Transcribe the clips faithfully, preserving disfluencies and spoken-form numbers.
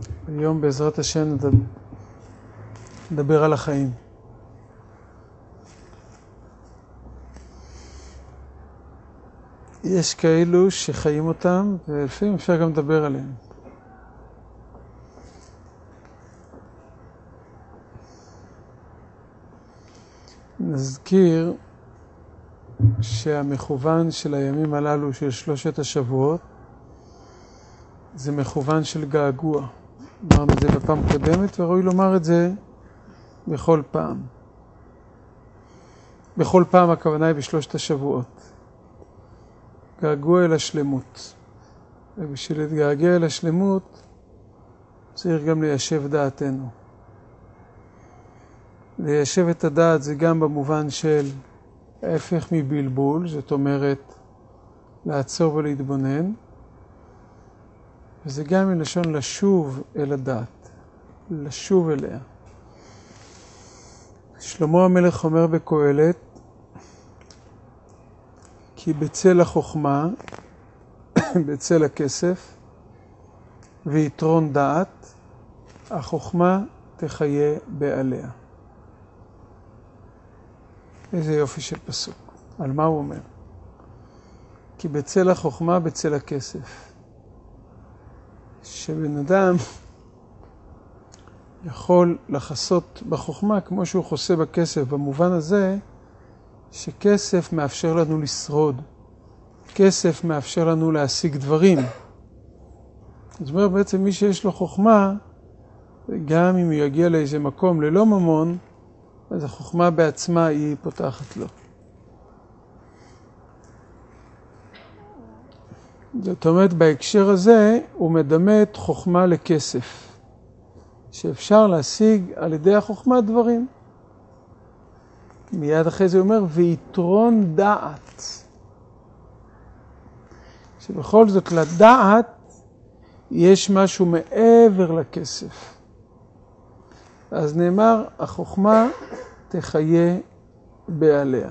היום בעזרת השם נדבר על החיים. יש כאלו שחיים אותם, ולפעמים אפשר גם לדבר עליהם. נזכיר שהמכוון של הימים הללו של שלושת השבועות זה מכוון של געגוע. אמרנו את זה בפעם קודמת וראוי לומר את זה בכל פעם. בכל פעם הכוונה היא בשלושת השבועות. געגוע אל השלמות. ובשביל להתגעגע אל השלמות צריך גם ליישב דעתנו. ליישב את הדעת זה גם במובן של ההפך מבלבול, זאת אומרת לעצור ולהתבונן, וזה גם מלשון לשוב אל הדעת, לשוב אליה. שלמה המלך אומר בקהלת, כי בצל החוכמה, בצל הכסף, ויתרון דעת, החוכמה תחיה בעליה. איזה יופי של פסוק. על מה הוא אומר? כי בצל החוכמה, בצל הכסף. שבן אדם יכול לחסות בחוכמה כמו שהוא חוסה בכסף, במובן הזה שכסף מאפשר לנו לשרוד. כסף מאפשר לנו להשיג דברים. זאת אומרת, בעצם מי שיש לו חוכמה, גם אם הוא יגיע לאיזה מקום ללא ממון, אז החוכמה בעצמה היא פותחת לו. זאת אומרת, בהקשר הזה הוא מדמה את חוכמה לכסף, שאפשר להשיג על ידי החוכמה דברים. מיד אחרי זה הוא אומר, ויתרון דעת. שבכל זאת לדעת יש משהו מעבר לכסף. אז נאמר, החוכמה תחיה בעליה.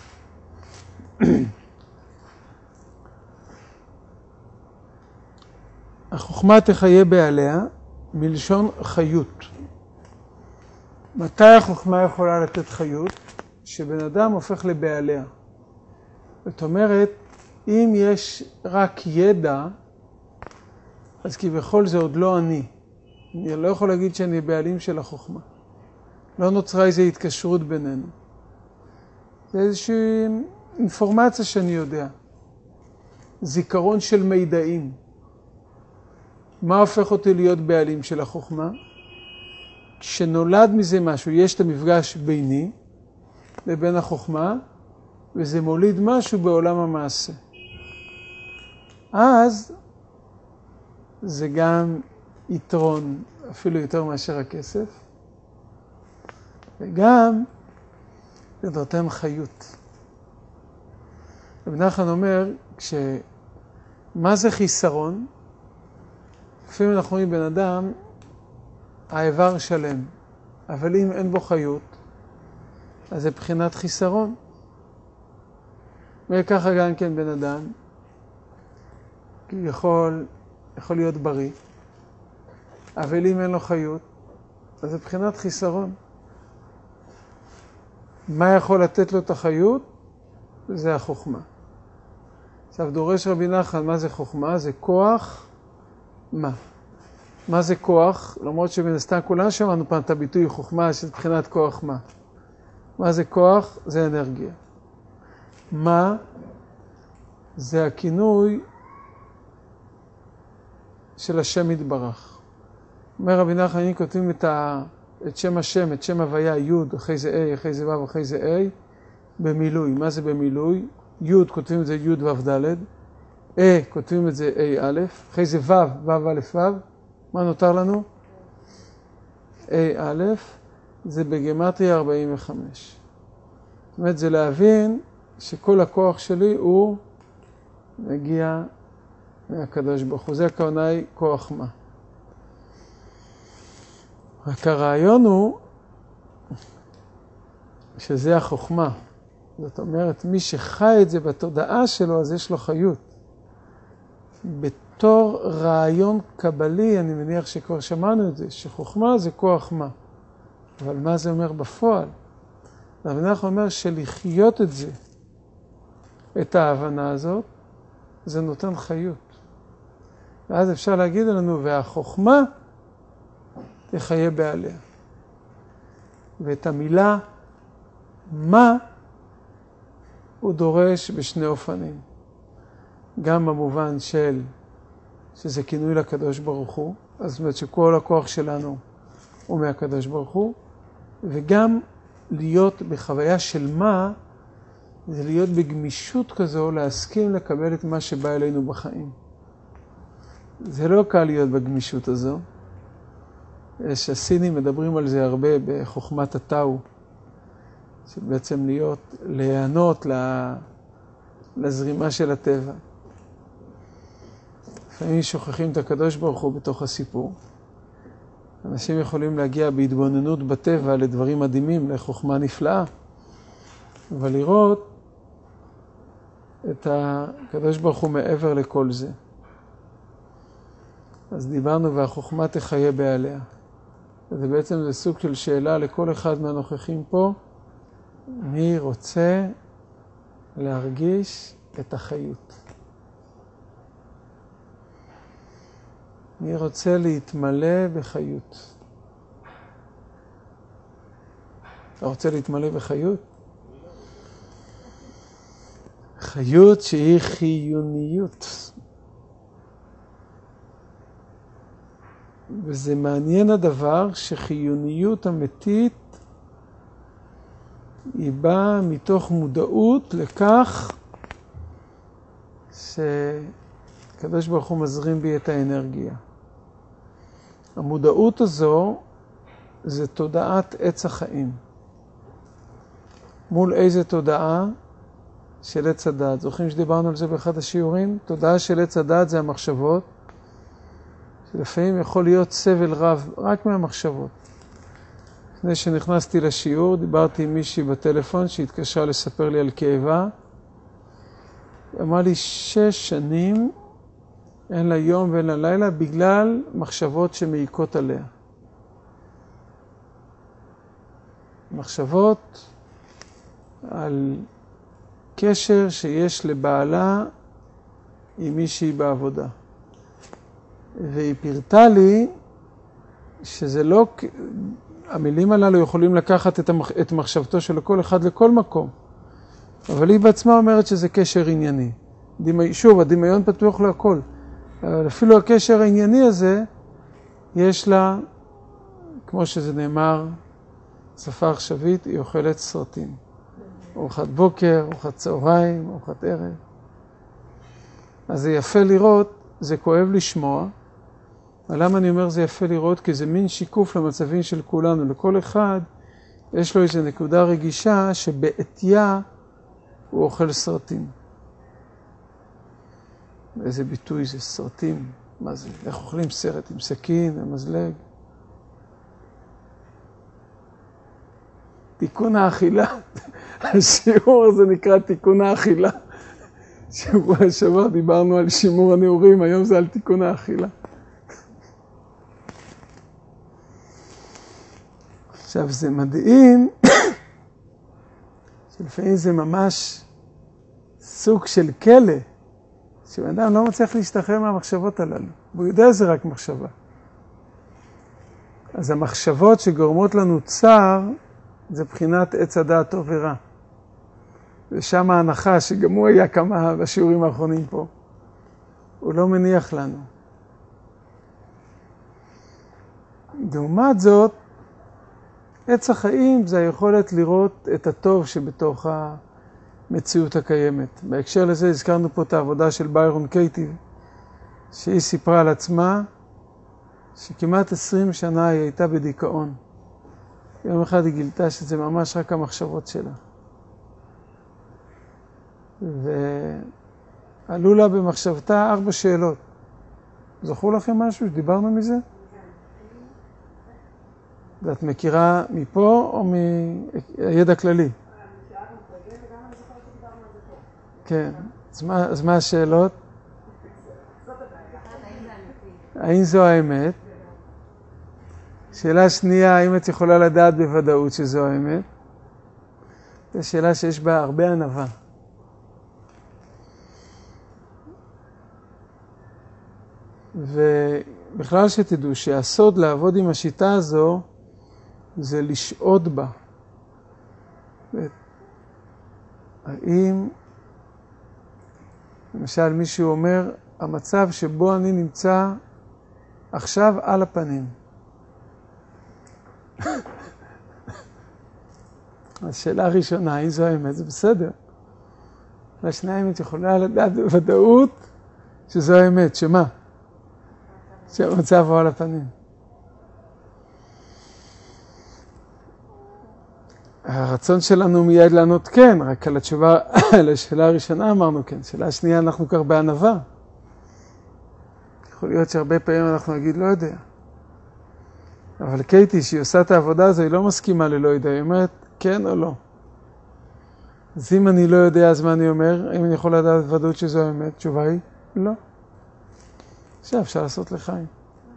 החוכמה תחיה בעליה מלשון חיות. מתי החוכמה יכולה לתת חיות? שבן אדם הופך לבעליה. זאת אומרת, אם יש רק ידע, אז כביכול זה עוד לא אני. אני לא יכול להגיד שאני בעלים של החוכמה. לא נוצרה איזו התקשרות בינינו. זה איזושהי אינפורמציה שאני יודע. זיכרון של מידעים. מה הופך אותי להיות בעלים של החוכמה? כשנולד מזה משהו, יש את המפגש ביני לבין החוכמה, וזה מוליד משהו בעולם המעשה. אז זה גם יתרון, אפילו יותר מאשר הכסף, וגם זה נותן חיות. רבי נחמן אומר, כש... מה זה חיסרון? לפעמים אנחנו רואים בן אדם, האיבר שלם, אבל אם אין בו חיות, אז זה בחינת חיסרון. וככה גם כן בן אדם, יכול, יכול להיות בריא, אבל אם אין לו חיות, אז זה בחינת חיסרון. מה יכול לתת לו את החיות? זה החוכמה. עכשיו דורש רבי נחמן, מה זה חוכמה? זה כוח מה? מה זה כוח? למרות שמן הסתם כולנו שמענו פעם את הביטוי חוכמה, שזה בחינת כוח מה. מה זה כוח? זה אנרגיה. מה? זה הכינוי של השם יתברך. אומר רבי נחמן, אני כותבים את, ה... את שם השם, את שם הוויה, י', אחרי זה A, אחרי זה ו', אחרי זה A, במילוי. מה זה במילוי? י' כותבים את זה י' ו' ד', A כותבים את זה A א', אחרי זה ו', ו' א' ו', מה נותר לנו? A א', זה בגימטריה ארבעים וחמש. זאת אומרת, זה להבין שכל הכוח שלי הוא מגיע מהקדוש ברוך הוא. זה הכוונה היא כוח מה. רק הרעיון הוא שזה החוכמה. זאת אומרת, מי שחי את זה בתודעה שלו, אז יש לו חיות. בתור רעיון קבלי, אני מניח שכבר שמענו את זה, שחוכמה זה כוח מה. אבל מה זה אומר בפועל? רבי נחמן אומר שלחיות את זה, את ההבנה הזאת, זה נותן חיות. ואז אפשר להגיד לנו, והחוכמה תחיה בעליה. ואת המילה מה הוא דורש בשני אופנים. גם במובן של שזה כינוי לקדוש ברוך הוא, אז זאת אומרת שכל הכוח שלנו הוא מהקדוש ברוך הוא, וגם להיות בחוויה של מה, זה להיות בגמישות כזו, להסכים לקבל את מה שבא אלינו בחיים. זה לא קל להיות בגמישות הזו. יש הסינים מדברים על זה הרבה בחוכמת הטאו, שבעצם להיות, להיענות לזרימה של הטבע. לפעמים שוכחים את הקדוש ברוך הוא בתוך הסיפור. אנשים יכולים להגיע בהתבוננות בטבע לדברים מדהימים, לחוכמה נפלאה, אבל לראות את הקדוש ברוך הוא מעבר לכל זה. אז דיברנו והחוכמה תחיה בעליה. זה בעצם זה סוג של שאלה לכל אחד מהנוכחים פה, מי רוצה להרגיש את החיות? מי רוצה להתמלא בחיות? אתה רוצה להתמלא בחיות? חיות שהיא חיוניות. וזה מעניין הדבר שחיוניות אמיתית היא באה מתוך מודעות לכך שקדוש ברוך הוא מזרים בי את האנרגיה. המודעות הזו זה תודעת עץ החיים. מול איזה תודעה? של עץ הדעת. זוכרים שדיברנו על זה באחד השיעורים? תודעה של עץ הדעת זה המחשבות, שלפעמים יכול להיות סבל רב רק מהמחשבות. לפני שנכנסתי לשיעור, דיברתי עם מישהי בטלפון שהתקשרה לספר לי על כאבה. אמרה לי שש שנים, אין לה יום ואין לה לילה, בגלל מחשבות שמעיקות עליה. מחשבות על קשר שיש לבעלה עם מישהי בעבודה. והיא פירטה לי שזה לא, המילים הללו יכולים לקחת את, המח, את מחשבתו של כל אחד לכל מקום. אבל היא בעצמה אומרת שזה קשר ענייני. דמי, שוב, הדמיון פתוח להכל. אבל אפילו הקשר הענייני הזה, יש לה, כמו שזה נאמר, שפה עכשווית, היא אוכלת סרטים. ארוחת בוקר, ארוחת צהריים, ארוחת ערב. אז זה יפה לראות, זה כואב לשמוע. למה אני אומר זה יפה לראות? כי זה מין שיקוף למצבים של כולנו. לכל אחד יש לו איזו נקודה רגישה שבעתיה הוא אוכל סרטים. איזה ביטוי זה סרטים? מה זה? איך אוכלים סרט? עם סכין, עם מזלג? תיקון האכילה. השיעור הזה נקרא תיקון האכילה. שבוע שעבר דיברנו על שימור הנעורים, היום זה על תיקון האכילה. עכשיו זה מדהים, שלפעמים זה ממש סוג של כלא, שבאדם לא מצליח להשתחרר מהמחשבות הללו, והוא יודע זה רק מחשבה. אז המחשבות שגורמות לנו צער, זה בחינת עץ הדעת טוב ורע. ושם ההנחה, שגם הוא היה כמה בשיעורים האחרונים פה, הוא לא מניח לנו. לעומת זאת, עץ החיים זה היכולת לראות את הטוב שבתוך המציאות הקיימת. בהקשר לזה הזכרנו פה את העבודה של ביירון קייטיב, שהיא סיפרה על עצמה שכמעט עשרים שנה היא הייתה בדיכאון. יום אחד היא גילתה שזה ממש רק המחשבות שלה. ועלו לה במחשבתה ארבע שאלות. זכרו לכם משהו? דיברנו מזה? ואת מכירה מפה או מידע כללי? כן. אז מה, אז מה השאלות? האם זו האמת? שאלה שנייה, האם את יכולה לדעת בוודאות שזו האמת? זו שאלה שיש בה הרבה ענווה. ובכלל שתדעו שהסוד לעבוד עם השיטה הזו זה לשעוד בה. האם, למשל מישהו אומר, המצב שבו אני נמצא עכשיו על הפנים. השאלה הראשונה, האם זו האמת? זה בסדר. והשנייה, אם את יכולה לדעת בוודאות שזו האמת. שמה? שהמצב הוא על הפנים. הרצון שלנו מיד לענות כן, רק על התשובה, לשאלה הראשונה אמרנו כן. שאלה השנייה, אנחנו כבר בענווה. יכול להיות שהרבה פעמים אנחנו נגיד לא יודע. אבל קייטי, שהיא עושה את העבודה הזו, היא לא מסכימה ללא יודע. היא אומרת כן או לא. אז אם אני לא יודע, אז מה אני אומר? האם אני יכול לדעת בוודאות שזו האמת? תשובה היא לא. עכשיו אפשר לעשות לחיים.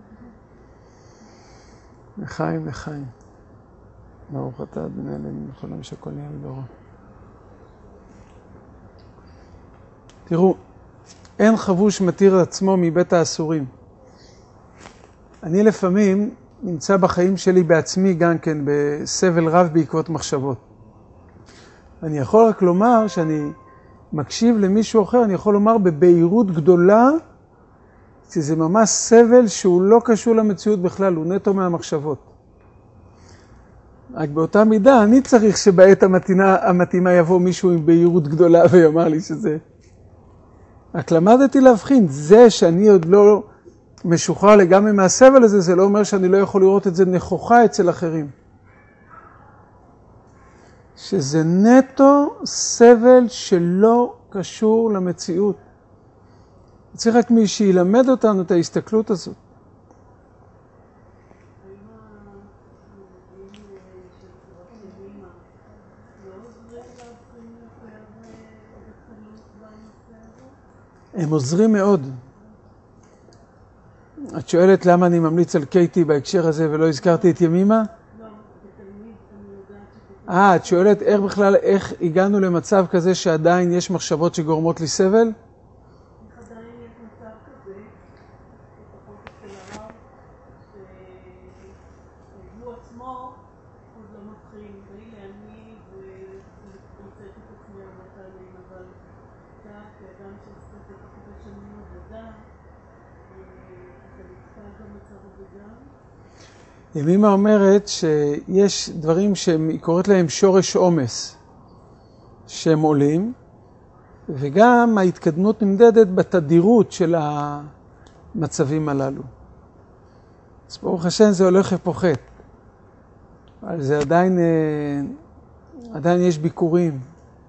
לחיים, לחיים. ברוך אתה אדוני אלוהינו מלך העולם שהכל נהיה בדברו. תראו, אין חבוש מתיר עצמו מבית האסורים. אני לפעמים נמצא בחיים שלי בעצמי גם כן בסבל רב בעקבות מחשבות. אני יכול רק לומר שאני מקשיב למישהו אחר, אני יכול לומר בבהירות גדולה, שזה ממש סבל שהוא לא קשור למציאות בכלל, הוא נטו מהמחשבות. רק באותה מידה, אני צריך שבעת המתינה, המתאימה יבוא מישהו עם בהירות גדולה ויאמר לי שזה. רק למדתי להבחין, זה שאני עוד לא משוחרר לגמרי מהסבל הזה, זה לא אומר שאני לא יכול לראות את זה נכוחה אצל אחרים. שזה נטו סבל שלא קשור למציאות. צריך רק מי שילמד אותנו את ההסתכלות הזאת. הם עוזרים מאוד. את שואלת למה אני ממליץ על קייטי בהקשר הזה ולא הזכרתי את ימימה? אה, את שואלת איך בכלל, איך הגענו למצב כזה שעדיין יש מחשבות שגורמות לי סבל? עדיין יש מצב כזה, לפחות אצל הרב, שהוא עצמו עוד לא מתחיל, ואלה אני ורוצאת את עצמי הרבה פעמים, אבל אתה כאדם שעושה את הרבה שנים עבודה, אתה נתקל במצב עבודה? ימימה אומרת שיש דברים שהיא קוראת להם שורש עומס, שהם עולים, וגם ההתקדמות נמדדת בתדירות של המצבים הללו. אז ברוך השם זה הולך ופוחת. אבל זה עדיין, עדיין יש ביקורים.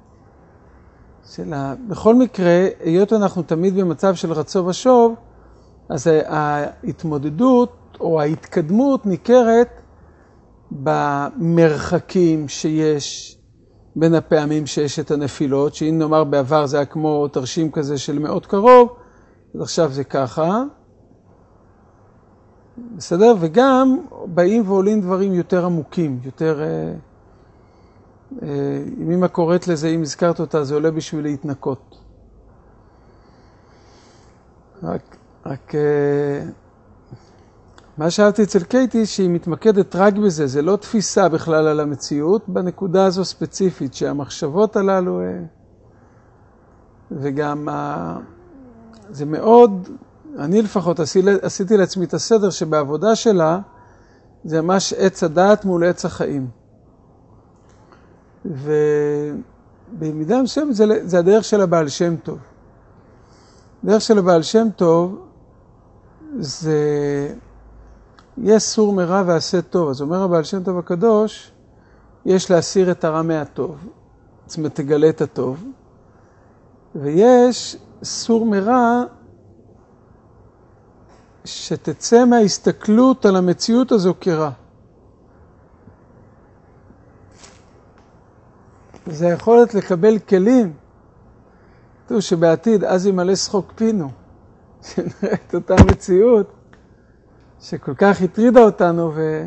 שלה. בכל מקרה, היות אנחנו תמיד במצב של רצו ושוב, אז ההתמודדות או ההתקדמות ניכרת במרחקים שיש בין הפעמים שיש את הנפילות, שאם נאמר בעבר זה היה כמו תרשים כזה של מאות קרוב, אז עכשיו זה ככה. בסדר? וגם באים ועולים דברים יותר עמוקים, יותר... אם אמא קוראת לזה, אם הזכרת אותה, זה עולה בשביל להתנקות. רק... רק מה שאהבתי אצל קייטי, שהיא מתמקדת רק בזה, זה לא תפיסה בכלל על המציאות, בנקודה הזו ספציפית, שהמחשבות הללו, וגם זה מאוד, אני לפחות עשיתי לעצמי את הסדר שבעבודה שלה, זה ממש עץ הדעת מול עץ החיים. ובמידה מסוימת זה, זה הדרך של הבעל שם טוב. הדרך של הבעל שם טוב, זה... יש סור מרע ועשה טוב. אז אומר הבעל שם טוב הקדוש, יש להסיר את הרע מהטוב. זאת אומרת, תגלה את הטוב. ויש סור מרע שתצא מההסתכלות על המציאות הזו כרע. זה היכולת לקבל כלים. תראו שבעתיד אז ימלא שחוק פינו, שנראה את אותה מציאות. שכל כך הטרידה אותנו, ו...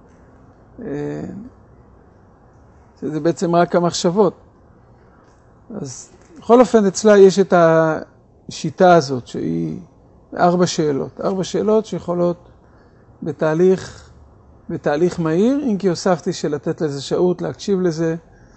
שזה בעצם רק המחשבות. אז בכל אופן אצלה יש את השיטה הזאת, שהיא ארבע שאלות. ארבע שאלות שיכולות בתהליך, בתהליך מהיר, אם כי הוספתי שלתת לזה שעות, להקשיב לזה,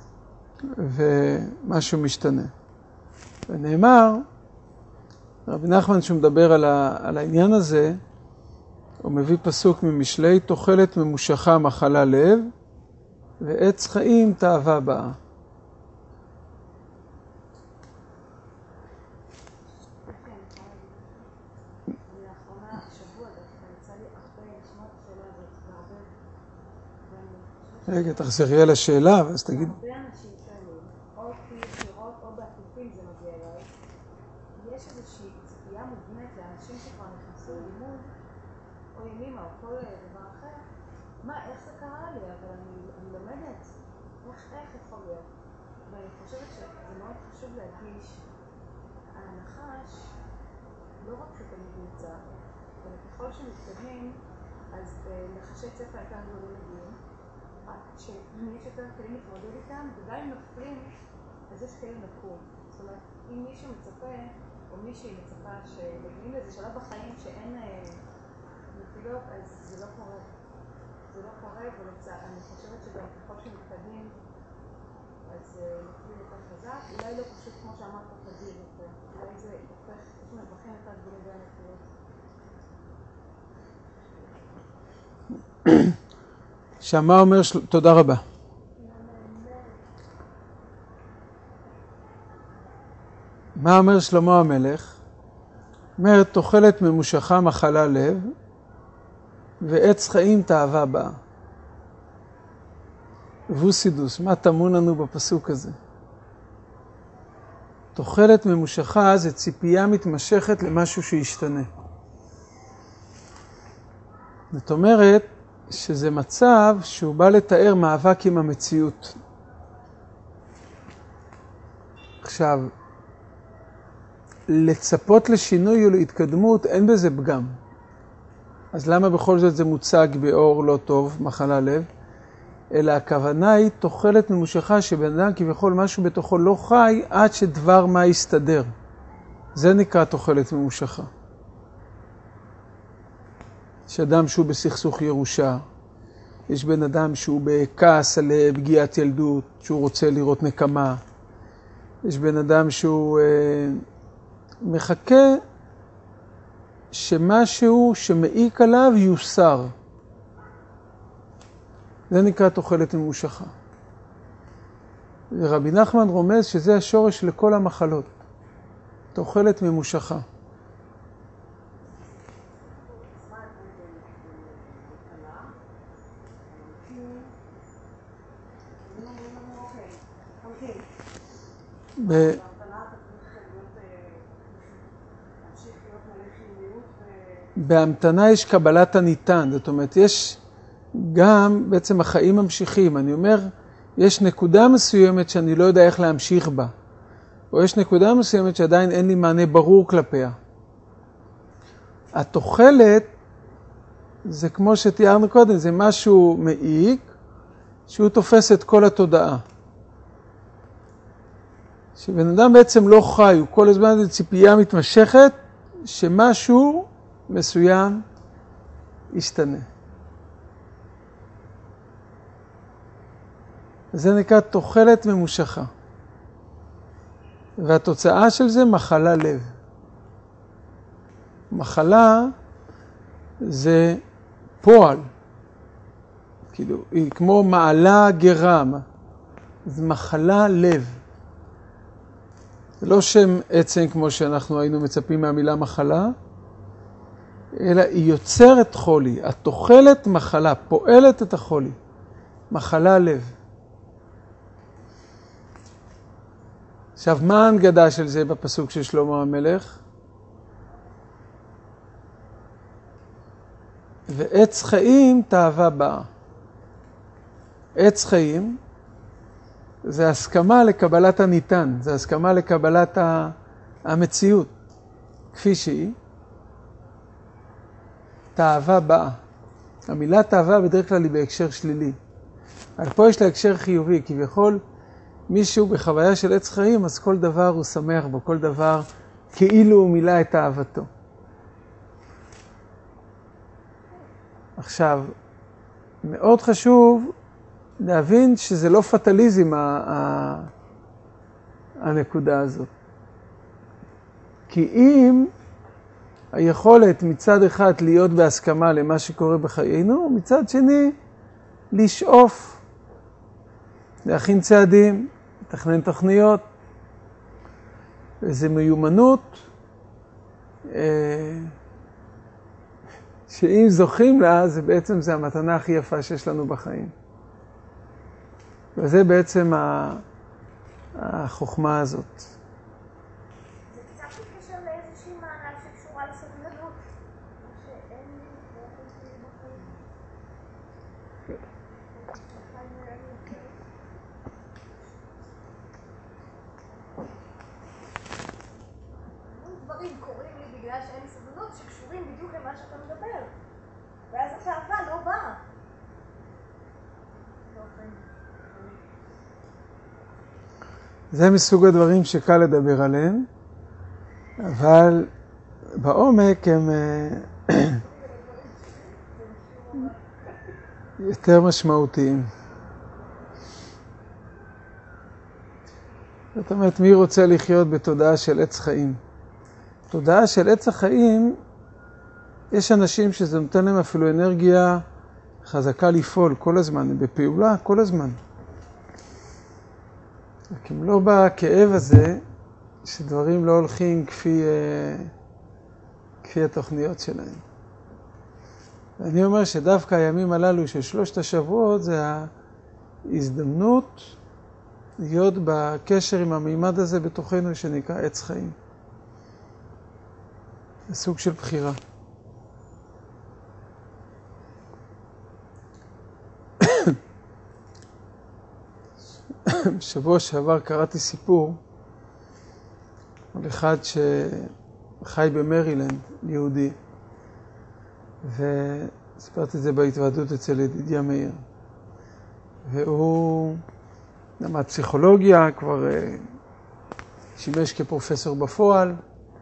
ומשהו משתנה. ונאמר, רבי נחמן שמדבר על, ה, על העניין הזה, הוא מביא פסוק ממשלי, תוחלת ממושכה מחלה לב, ועץ חיים תאווה באה. רגע, תחזרי על השאלה, ואז תגיד. הרבה אנשים שואלים, או ישירות או בעקיפין זה מגיע אליי. יש איזושהי ציפייה מובנית לאנשים שכבר נכנסו ללימוד, או ימימה, או כל דבר אחר. מה, איך זה קרה לי? אבל אני, אני לומדת. איך, איך יכול להיות? ואני חושבת שזה מאוד חשוב להדגיש, הנחש לא רק שתמיד נמצא, אבל ככל שמתקדמים, אז נחשי צפה יותר גדולים מגיעים. שיש יותר כלים להתמודד איתם, וגם אם נופלים, אז יש כלים לקום. זאת אומרת, אם מישהו מצפה, או מישהי מצפה שמגיעים לאיזה שלב בחיים שאין נפילות, אז זה לא קורה. זה לא קורה, ואני חושבת שגם ככל שמתקדמים, אז נופלים יותר חזק. אולי לא פשוט כמו שאמרת, תדיר יותר. אולי זה הופך, יש מרווחים יותר גדולים בין נפילות. שמה אומר, של... תודה רבה. מה אומר שלמה המלך? אומר, תוחלת ממושכה מחלה לב, ועץ חיים תאווה באה. ווסידוס, מה טמון לנו בפסוק הזה? תוחלת ממושכה זה ציפייה מתמשכת למשהו שישתנה. זאת אומרת, שזה מצב שהוא בא לתאר מאבק עם המציאות. עכשיו, לצפות לשינוי או להתקדמות, אין בזה פגם. אז למה בכל זאת זה מוצג באור לא טוב, מחלה לב? אלא הכוונה היא תוחלת ממושכה שבן אדם כביכול משהו בתוכו לא חי עד שדבר מה יסתדר. זה נקרא תוחלת ממושכה. יש אדם שהוא בסכסוך ירושה, יש בן אדם שהוא בכעס על פגיעת ילדות, שהוא רוצה לראות נקמה, יש בן אדם שהוא אה, מחכה שמשהו שמעיק עליו יוסר. זה נקרא תוחלת ממושכה. ורבי נחמן רומז שזה השורש לכל המחלות. תוחלת ממושכה. ב... בהמתנה יש קבלת הניתן, זאת אומרת, יש גם בעצם החיים ממשיכים. אני אומר, יש נקודה מסוימת שאני לא יודע איך להמשיך בה, או יש נקודה מסוימת שעדיין אין לי מענה ברור כלפיה. התוחלת, זה כמו שתיארנו קודם, זה משהו מעיק, שהוא תופס את כל התודעה. שבן אדם בעצם לא חי, הוא כל הזמן זה ציפייה מתמשכת, שמשהו מסוים ישתנה. זה נקרא תוחלת ממושכה. והתוצאה של זה מחלה לב. מחלה זה פועל. כאילו, היא כמו מעלה גרם. זה מחלה לב. זה לא שם עצם כמו שאנחנו היינו מצפים מהמילה מחלה, אלא היא יוצרת חולי. התוחלת מחלה, פועלת את החולי. מחלה לב. עכשיו, מה ההנגדה של זה בפסוק של שלמה המלך? ועץ חיים תאווה באה. עץ חיים זה הסכמה לקבלת הניתן, זה הסכמה לקבלת המציאות כפי שהיא. התאווה באה. המילה תאווה בדרך כלל היא בהקשר שלילי. אבל פה יש לה הקשר חיובי, כביכול מישהו בחוויה של עץ חיים, אז כל דבר הוא שמח בו, כל דבר כאילו הוא מילא את אהבתו. עכשיו, מאוד חשוב להבין שזה לא פטליזם הנקודה הזאת. כי אם היכולת מצד אחד להיות בהסכמה למה שקורה בחיינו, מצד שני לשאוף, להכין צעדים, לתכנן תוכניות, איזו מיומנות שאם זוכים לה, זה בעצם זה המתנה הכי יפה שיש לנו בחיים. וזה בעצם החוכמה הזאת. זה קצת מתקשר לאיזושהי מעלה שקשורה לסבלנות, שאין לי באיזושהי בחיים. דברים קורים לי בגלל שאין לי סבלנות שקשורים בדיוק למה שאתה מדבר. ואז התאווה לא באה. זה מסוג הדברים שקל לדבר עליהם, אבל בעומק הם יותר משמעותיים. זאת אומרת, מי רוצה לחיות בתודעה של עץ חיים? תודעה של עץ החיים, יש אנשים שזה נותן להם אפילו אנרגיה חזקה לפעול כל הזמן, בפעולה כל הזמן. רק אם לא בכאב הזה, שדברים לא הולכים כפי, כפי התוכניות שלהם. אני אומר שדווקא הימים הללו של שלושת השבועות, זה ההזדמנות להיות בקשר עם המימד הזה בתוכנו שנקרא עץ חיים. זה סוג של בחירה. בשבוע שעבר קראתי סיפור על אחד שחי במרילנד, יהודי, וסיפרתי את זה בהתוועדות אצל ידידיה מאיר. והוא למד פסיכולוגיה, כבר שימש כפרופסור בפועל,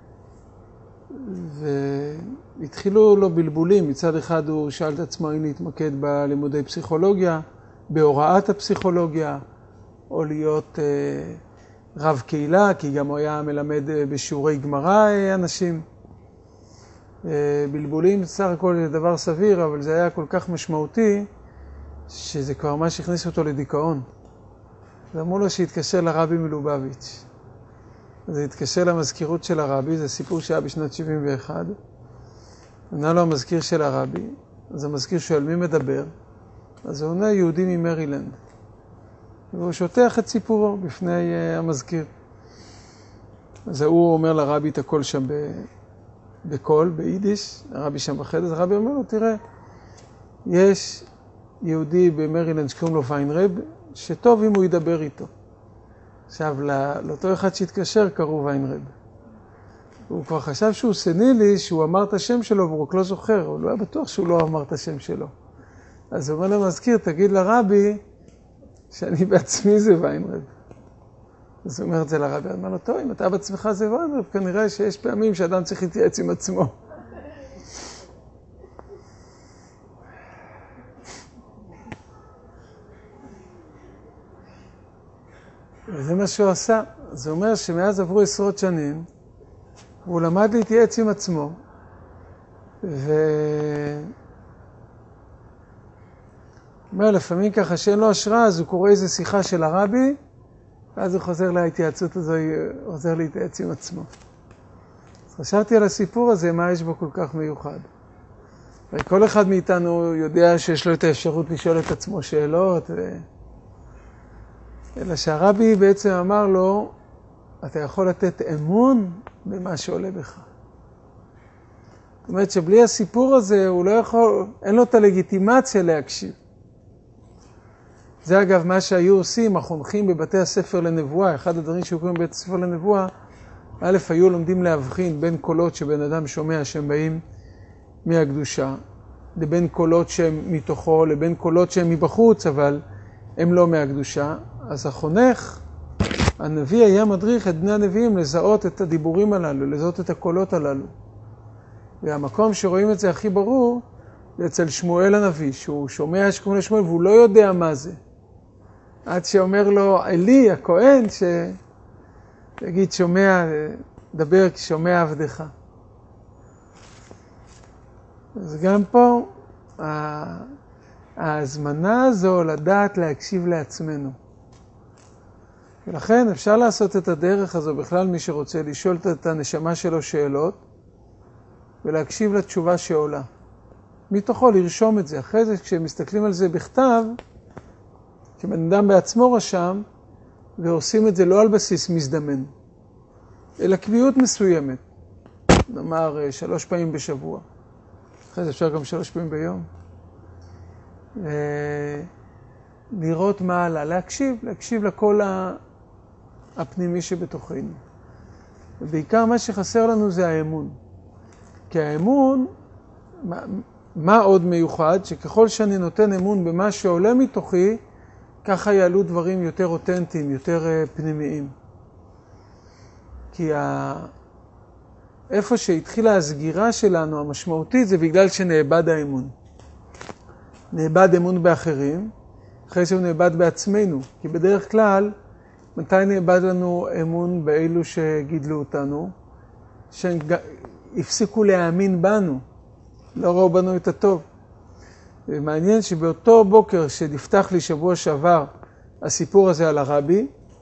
והתחילו לו בלבולים. מצד אחד הוא שאל את עצמו אם להתמקד בלימודי פסיכולוגיה, בהוראת הפסיכולוגיה, או להיות אה, רב קהילה, כי גם הוא היה מלמד בשיעורי גמרא אנשים. אה, בלבולים סך הכל זה דבר סביר, אבל זה היה כל כך משמעותי, שזה כבר ממש הכניס אותו לדיכאון. ואמרו לו שהתקשר לרבי מלובביץ'. אז הוא התקשר למזכירות של הרבי, זה סיפור שהיה בשנת שבעים ואחת. ענה לו המזכיר של הרבי, אז המזכיר שואל מי מדבר? אז הוא עונה יהודי ממרילנד. והוא שוטח את סיפורו בפני uh, המזכיר. אז הוא אומר לרבי את הכל שם בקול, ביידיש, הרבי שם בחדר, אז הרבי אומר לו, תראה, יש יהודי במרילנד שקוראים לו ויינרב, שטוב אם הוא ידבר איתו. עכשיו, לאותו אחד שהתקשר קראו ויינרב. הוא כבר חשב שהוא סנילי, שהוא אמר את השם שלו, והוא רק לא זוכר, הוא לא היה בטוח שהוא לא אמר את השם שלו. אז הוא אומר למזכיר, תגיד לרבי, שאני בעצמי זה ויינרב. אז הוא אומר את זה לרבי, אמר לו, טוב, אם אתה בעצמך זה ויינרב, כנראה שיש פעמים שאדם צריך להתייעץ עם עצמו. וזה מה שהוא עשה. זה אומר שמאז עברו עשרות שנים, הוא למד להתייעץ עם עצמו, ו... אומר, לפעמים ככה שאין לו השראה, אז הוא קורא איזו שיחה של הרבי, ואז הוא חוזר להתייעצות הזו, הוא חוזר להתייעץ עם עצמו. אז חשבתי על הסיפור הזה, מה יש בו כל כך מיוחד. וכל אחד מאיתנו יודע שיש לו את האפשרות לשאול את עצמו שאלות, ו... אלא שהרבי בעצם אמר לו, אתה יכול לתת אמון במה שעולה בך. זאת אומרת שבלי הסיפור הזה, הוא לא יכול, אין לו את הלגיטימציה להקשיב. זה אגב מה שהיו עושים, החונכים בבתי הספר לנבואה. אחד הדברים שהיו קוראים בבית הספר לנבואה, א', היו לומדים להבחין בין קולות שבן אדם שומע שהם באים מהקדושה, לבין קולות שהם מתוכו, לבין קולות שהם מבחוץ, אבל הם לא מהקדושה. אז החונך, הנביא היה מדריך את בני הנביאים לזהות את הדיבורים הללו, לזהות את הקולות הללו. והמקום שרואים את זה הכי ברור, זה אצל שמואל הנביא, שהוא שומע שקוראים לשמואל והוא לא יודע מה זה. עד שאומר לו, אלי, הכהן, שיגיד שומע, דבר כי שומע עבדך. אז גם פה, ההזמנה הזו לדעת להקשיב לעצמנו. ולכן אפשר לעשות את הדרך הזו בכלל מי שרוצה לשאול את הנשמה שלו שאלות, ולהקשיב לתשובה שעולה. מתוכו לרשום את זה. אחרי זה כשמסתכלים על זה בכתב, כשבן אדם בעצמו רשם, ועושים את זה לא על בסיס מזדמן, אלא קביעות מסוימת. נאמר שלוש פעמים בשבוע. אחרי זה אפשר גם שלוש פעמים ביום. לראות מה עלה, להקשיב, להקשיב לקול הפנימי שבתוכנו. ובעיקר מה שחסר לנו זה האמון. כי האמון, מה, מה עוד מיוחד? שככל שאני נותן אמון במה שעולה מתוכי, ככה יעלו דברים יותר אותנטיים, יותר פנימיים. כי ה... איפה שהתחילה הסגירה שלנו המשמעותית זה בגלל שנאבד האמון. נאבד אמון באחרים, אחרי שהוא נאבד בעצמנו. כי בדרך כלל, מתי נאבד לנו אמון באלו שגידלו אותנו? שהפסיקו להאמין בנו, לא ראו בנו את הטוב. ומעניין שבאותו בוקר שנפתח לי שבוע שעבר הסיפור הזה על הרבי,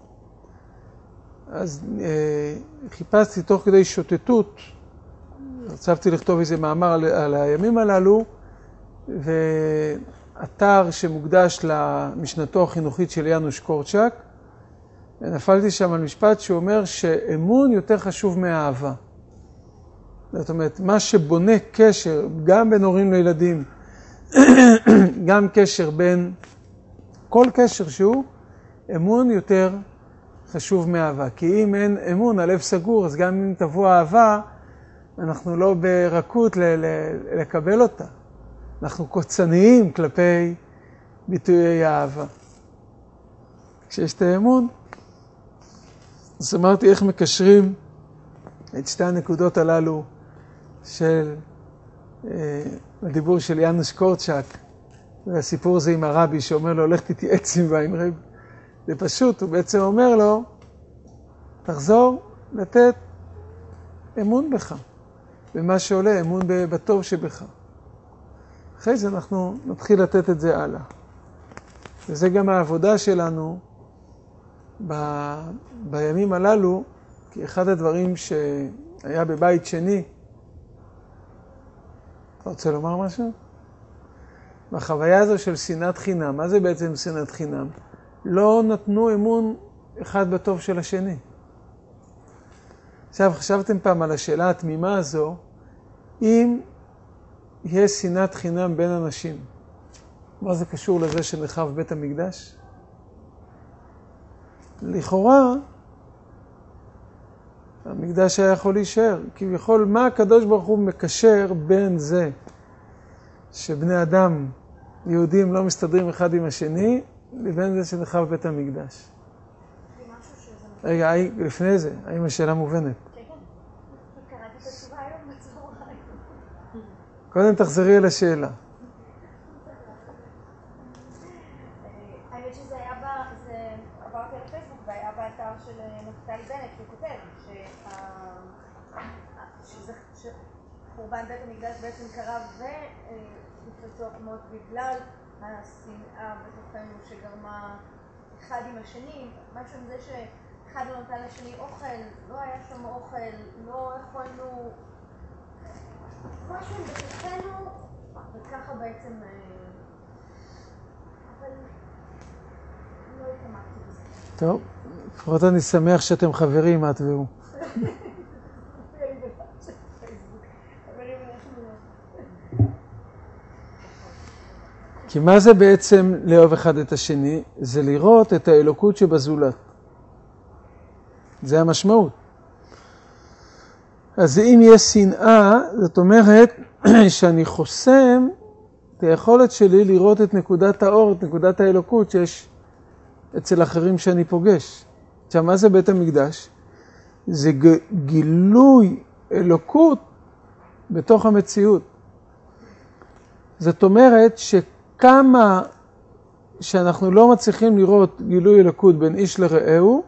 אז אה, חיפשתי תוך כדי שוטטות, רצבתי לכתוב איזה מאמר על, על הימים הללו, ואתר שמוקדש למשנתו החינוכית של יאנוש קורצ'אק, ונפלתי שם על משפט שאומר שאמון יותר חשוב מהאהבה. זאת אומרת, מה שבונה קשר, גם בין הורים לילדים, גם קשר בין, כל קשר שהוא, אמון יותר חשוב מאהבה. כי אם אין אמון, הלב סגור, אז גם אם תבוא אהבה, אנחנו לא ברכות ל- ל- לקבל אותה. אנחנו קוצניים כלפי ביטויי האהבה. כשיש את האמון, אז אמרתי איך מקשרים את שתי הנקודות הללו של אה, הדיבור של יאנוש קורצ'אק, והסיפור הזה עם הרבי שאומר לו, הולך תתייעץ עם ועם רב. זה פשוט, הוא בעצם אומר לו, תחזור לתת אמון בך, במה שעולה, אמון בטוב שבך. אחרי זה אנחנו נתחיל לתת את זה הלאה. וזה גם העבודה שלנו ב... בימים הללו, כי אחד הדברים שהיה בבית שני, אתה רוצה לומר משהו? בחוויה הזו של שנאת חינם, מה זה בעצם שנאת חינם? לא נתנו אמון אחד בטוב של השני. עכשיו, חשבתם פעם על השאלה התמימה הזו, אם יש שנאת חינם בין אנשים, מה זה קשור לזה שנחרב בית המקדש? לכאורה, המקדש היה יכול להישאר. כביכול, מה הקדוש ברוך הוא מקשר בין זה שבני אדם יהודים לא מסתדרים אחד עם השני, לבין זה שנחרב בית המקדש. רגע, לפני זה, האם השאלה מובנת? כן, כן. קראתי את התשובה היום בצהריים. קודם תחזרי על השאלה. האמת שזה היה, עברתי על פייסבוק והיה באתר של נפתלי בנט, הוא כותב שחורבן בית המקדש בעצם קרה ונפרצו החומות בגלל השנאה בתוכנו שגרמה אחד עם השני, משהו עם זה שאחד לא נתן לשני אוכל, לא היה שם אוכל, לא יכולנו, משהו בתוכנו, וככה בעצם, אבל לא התאמרתי בזה. טוב, לפחות אני שמח שאתם חברים, את והוא. כי מה זה בעצם לאהוב אחד את השני? זה לראות את האלוקות שבזולת. זה המשמעות. אז אם יש שנאה, זאת אומרת שאני חוסם את היכולת שלי לראות את נקודת האור, את נקודת האלוקות שיש אצל אחרים שאני פוגש. עכשיו, מה זה בית המקדש? זה גילוי אלוקות בתוך המציאות. זאת אומרת שכמה שאנחנו לא מצליחים לראות גילוי אלוקות בין איש לרעהו,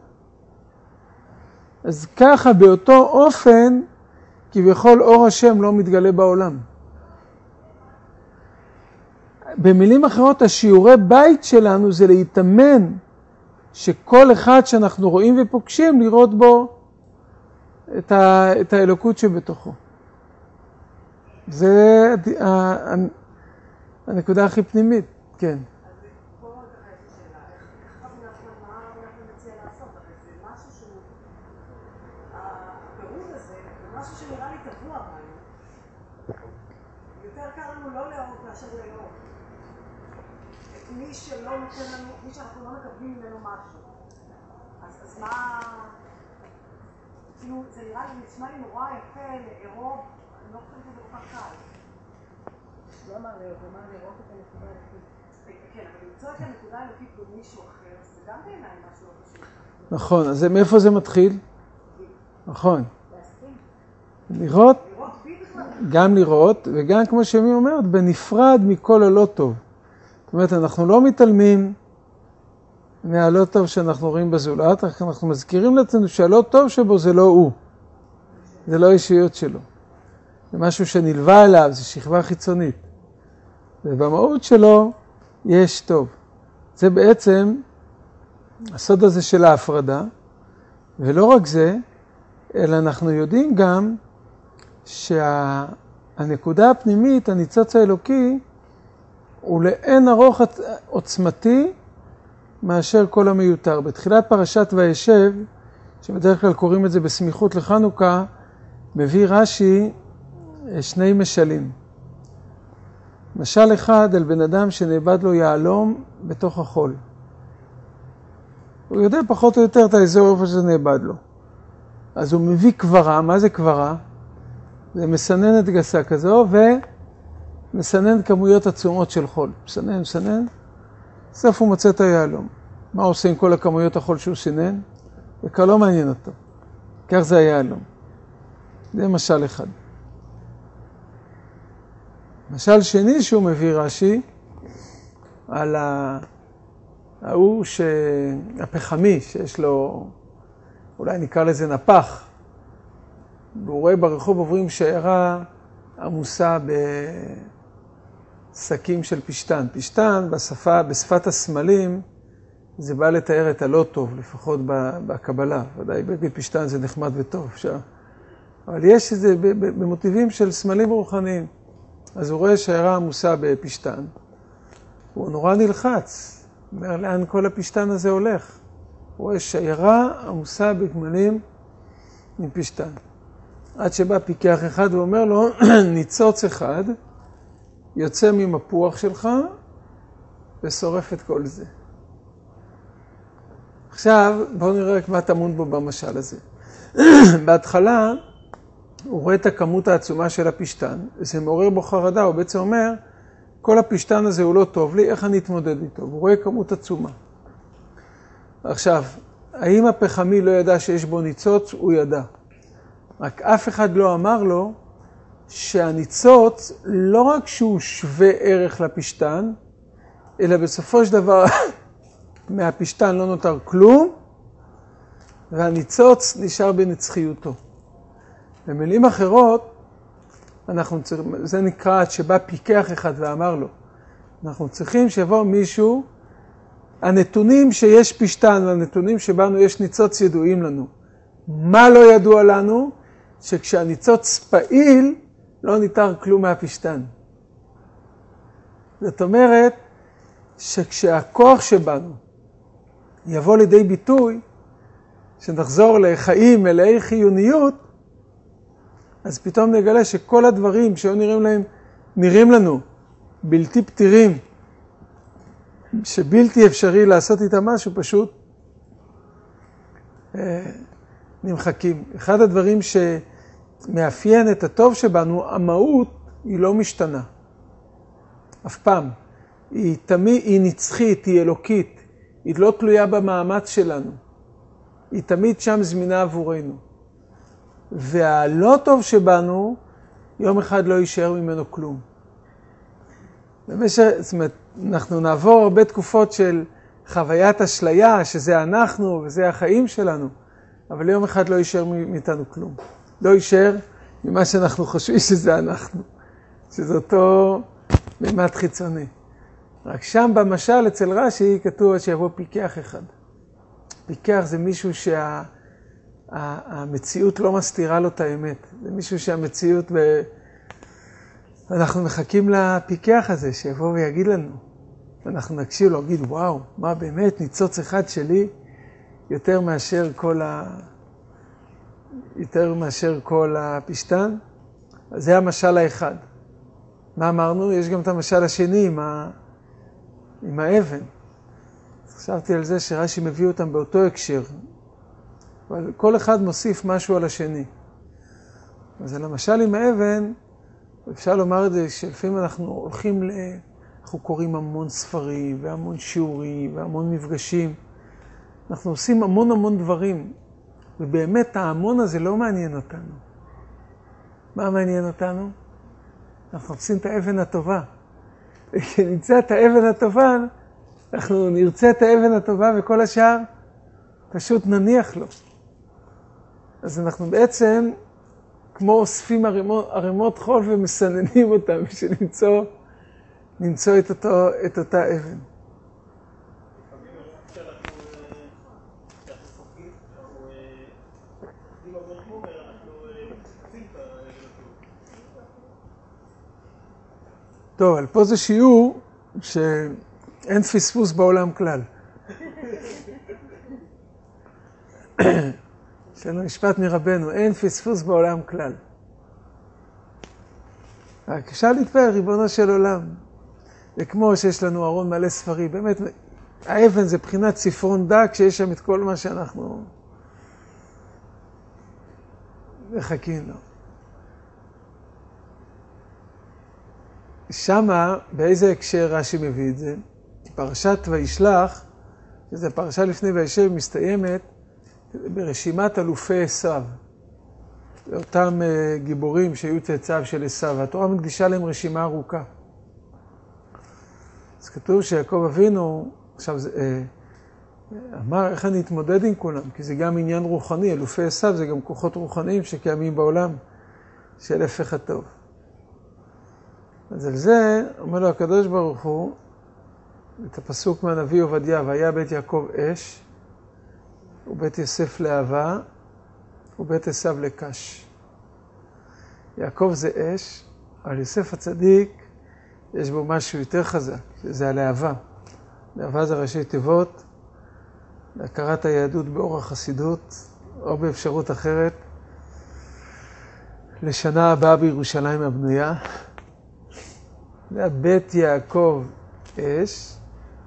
אז ככה באותו אופן כביכול אור השם לא מתגלה בעולם. במילים אחרות, השיעורי בית שלנו זה להתאמן שכל אחד שאנחנו רואים ופוגשים לראות בו את, ה, את האלוקות שבתוכו. זה הנקודה הכי פנימית, כן. משהו שנראה לי טבוע בנו. יותר קל לנו לא לאהוב מאשר לאהוב. את מי שלא נותן לנו, מי שאנחנו לא מקבלים ממנו משהו. אז, אז מה... כאילו, זה נראה לי, נשמע לי נורא יפה לאהוב, אני לא חושבת שזה כל כך קל. לא אמר לאהוב, אמר לראות את הנקודה האלוקית. כן, אבל למצוא את הנקודה האלוקית במישהו אחר, זה גם בעיניי משהו לא פשוט. נכון, אז מאיפה זה מתחיל? נכון. לראות, גם לראות, וגם כמו שמי אומרת, בנפרד מכל הלא טוב. זאת אומרת, אנחנו לא מתעלמים מהלא טוב שאנחנו רואים בזולת, אנחנו מזכירים לעצמנו שהלא טוב שבו זה לא הוא. זה לא אישיות שלו. זה משהו שנלווה אליו, זה שכבה חיצונית. ובמהות שלו יש טוב. זה בעצם הסוד הזה של ההפרדה, ולא רק זה, אלא אנחנו יודעים גם שהנקודה הפנימית, הניצוץ האלוקי, הוא לאין ארוך עוצמתי מאשר כל המיותר. בתחילת פרשת וישב, שבדרך כלל קוראים את זה בסמיכות לחנוכה, מביא רש"י שני משלים. משל אחד על בן אדם שנאבד לו יהלום בתוך החול. הוא יודע פחות או יותר את האזור איפה שזה נאבד לו. אז הוא מביא קברה, מה זה קברה? זה מסננת גסה כזו, ומסנן כמויות עצומות של חול. מסנן, מסנן, סוף הוא מוצא את היהלום. מה עושה עם כל הכמויות החול שהוא סינן? וכבר לא מעניין אותו. כך זה היהלום. זה משל אחד. משל שני שהוא מביא רש"י, על ההוא הפחמי, שיש לו, אולי נקרא לזה נפח, והוא רואה ברחוב עוברים שיירה עמוסה בשקים של פשטן. פשטן בשפה, בשפת הסמלים, זה בא לתאר את הלא טוב, לפחות בקבלה. ודאי בגד פשטן זה נחמד וטוב. ש... אבל יש את זה במוטיבים של סמלים רוחניים. אז הוא רואה שיירה עמוסה בפשטן. הוא נורא נלחץ. הוא אומר, לאן כל הפשטן הזה הולך? הוא רואה שיירה עמוסה בגמלים עם פשטן. עד שבא פיקח אחד ואומר לו, ניצוץ אחד, יוצא ממפוח שלך ושורף את כל זה. עכשיו, בואו נראה מה טמון בו במשל הזה. בהתחלה, הוא רואה את הכמות העצומה של הפשטן, זה מעורר בו חרדה, הוא בעצם אומר, כל הפשטן הזה הוא לא טוב לי, איך אני אתמודד איתו? הוא רואה כמות עצומה. עכשיו, האם הפחמי לא ידע שיש בו ניצוץ? הוא ידע. רק אף אחד לא אמר לו שהניצוץ לא רק שהוא שווה ערך לפשטן, אלא בסופו של דבר מהפשטן לא נותר כלום, והניצוץ נשאר בנצחיותו. במילים אחרות, אנחנו צריכים, זה נקרא שבא פיקח אחד ואמר לו, אנחנו צריכים שיבוא מישהו, הנתונים שיש פשטן והנתונים שבנו יש ניצוץ ידועים לנו. מה לא ידוע לנו? שכשהניצוץ פעיל, לא ניתר כלום מהפשטן. זאת אומרת, שכשהכוח שבנו יבוא לידי ביטוי, שנחזור לחיים מלאי חיוניות, אז פתאום נגלה שכל הדברים שהיו נראים להם, נראים לנו בלתי פתירים, שבלתי אפשרי לעשות איתם משהו, פשוט אה, נמחקים. אחד הדברים מאפיין את הטוב שבנו, המהות היא לא משתנה. אף פעם. היא תמיד, היא נצחית, היא אלוקית. היא לא תלויה במאמץ שלנו. היא תמיד שם זמינה עבורנו. והלא טוב שבנו, יום אחד לא יישאר ממנו כלום. במשך, זאת אומרת, אנחנו נעבור הרבה תקופות של חוויית אשליה, שזה אנחנו וזה החיים שלנו, אבל יום אחד לא יישאר מאיתנו כלום. לא יישאר ממה שאנחנו חושבים שזה אנחנו, שזה אותו מימד חיצוני. רק שם במשל אצל רש"י כתוב שיבוא פיקח אחד. פיקח זה מישהו שהמציאות לא מסתירה לו את האמת. זה מישהו שהמציאות, ב... אנחנו מחכים לפיקח הזה שיבוא ויגיד לנו. אנחנו נקשיב לו, נגיד, וואו, מה באמת, ניצוץ אחד שלי יותר מאשר כל ה... יותר מאשר כל הפשטן. אז זה המשל האחד. מה אמרנו? יש גם את המשל השני עם, ה... עם האבן. חשבתי על זה שרש"י מביא אותם באותו הקשר. אבל כל אחד מוסיף משהו על השני. אז למשל עם האבן, אפשר לומר את זה שלפעמים אנחנו הולכים ל... אנחנו קוראים המון ספרים והמון שיעורים והמון מפגשים. אנחנו עושים המון המון דברים. ובאמת ההמון הזה לא מעניין אותנו. מה מעניין אותנו? אנחנו עושים את האבן הטובה. וכשנמצא את האבן הטובה, אנחנו נרצה את האבן הטובה וכל השאר פשוט נניח לו. אז אנחנו בעצם כמו אוספים ערימות, ערימות חול ומסננים אותם בשביל למצוא, למצוא את, אותו, את אותה אבן. טוב, אבל פה זה שיעור שאין פספוס בעולם כלל. יש לנו משפט מרבנו, אין פספוס בעולם כלל. רק אפשר להתפאר, ריבונו של עולם. וכמו שיש לנו ארון מלא ספרים, באמת, האבן זה בחינת ספרון דק, שיש שם את כל מה שאנחנו מחכים לו. שמה, באיזה הקשר רש"י מביא את זה? פרשת וישלח, שזו פרשה לפני וישב, מסתיימת ברשימת אלופי עשיו. אותם גיבורים שהיו צאצאיו של עשיו. התורה מקדישה להם רשימה ארוכה. אז כתוב שיעקב אבינו, עכשיו זה, אמר איך אני אתמודד עם כולם, כי זה גם עניין רוחני, אלופי עשיו זה גם כוחות רוחניים שקיימים בעולם של הפך הטוב. אז על זה אומר לו הקדוש ברוך הוא, את הפסוק מהנביא עובדיה, והיה בית יעקב אש, ובית יוסף לאהבה, ובית עשיו לקש. יעקב זה אש, אבל יוסף הצדיק, יש בו משהו יותר חזק, שזה הלאהבה. לאהבה זה ראשי תיבות, להכרת היהדות באור החסידות, או באפשרות אחרת, לשנה הבאה בירושלים הבנויה. זה בית יעקב אש,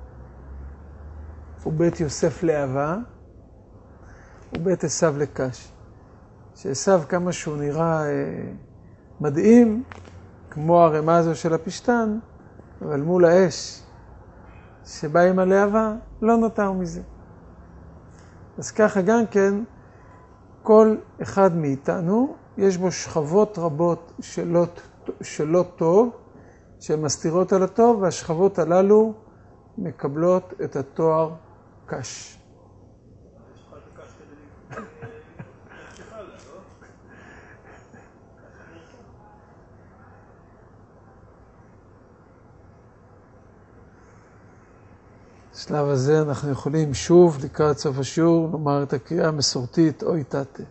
ובית יוסף לאהבה, ובית עשיו לקש. שעשיו כמה שהוא נראה אה, מדהים, כמו הרמה הזו של הפשטן, אבל מול האש שבא עם הלהבה, לא נותר מזה. אז ככה גם כן, כל אחד מאיתנו, יש בו שכבות רבות שלא, שלא טוב, שהן מסתירות על הטוב, והשכבות הללו מקבלות את התואר קש. בשלב הזה אנחנו יכולים שוב לקראת סוף השיעור לומר את הקריאה המסורתית אוי תתה.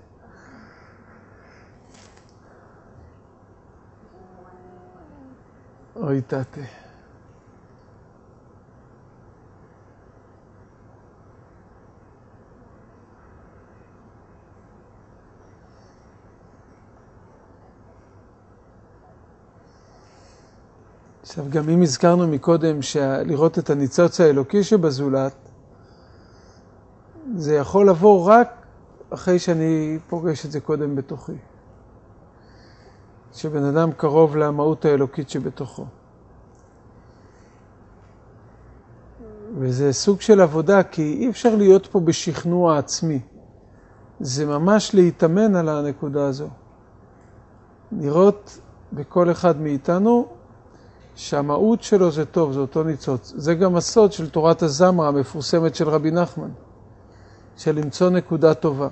אוי תתה. עכשיו, גם אם הזכרנו מקודם שלראות את הניצוץ האלוקי שבזולת, זה יכול לבוא רק אחרי שאני פוגש את זה קודם בתוכי. שבן אדם קרוב למהות האלוקית שבתוכו. וזה סוג של עבודה, כי אי אפשר להיות פה בשכנוע עצמי. זה ממש להתאמן על הנקודה הזו. לראות בכל אחד מאיתנו שהמהות שלו זה טוב, זה אותו ניצוץ. זה גם הסוד של תורת הזמרה המפורסמת של רבי נחמן, של למצוא נקודה טובה.